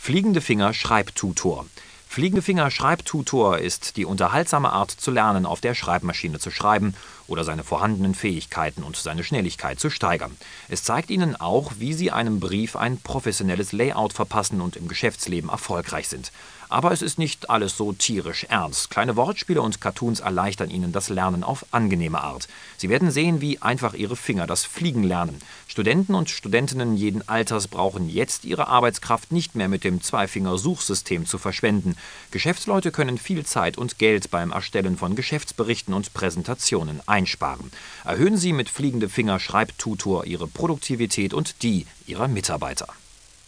Fliegende Finger Schreibtutor. Fliegende Finger Schreibtutor ist die unterhaltsame Art zu lernen, auf der Schreibmaschine zu schreiben oder seine vorhandenen Fähigkeiten und seine Schnelligkeit zu steigern. Es zeigt Ihnen auch, wie Sie einem Brief ein professionelles Layout verpassen und im Geschäftsleben erfolgreich sind. Aber es ist nicht alles so tierisch ernst. Kleine Wortspiele und Cartoons erleichtern Ihnen das Lernen auf angenehme Art. Sie werden sehen, wie einfach Ihre Finger das Fliegen lernen. Studenten und Studentinnen jeden Alters brauchen jetzt ihre Arbeitskraft nicht mehr mit dem Zweifinger-Suchsystem zu verschwenden. Geschäftsleute können viel Zeit und Geld beim Erstellen von Geschäftsberichten und Präsentationen einsparen. Erhöhen Sie mit Fliegende Finger Schreibtutor Ihre Produktivität und die Ihrer Mitarbeiter.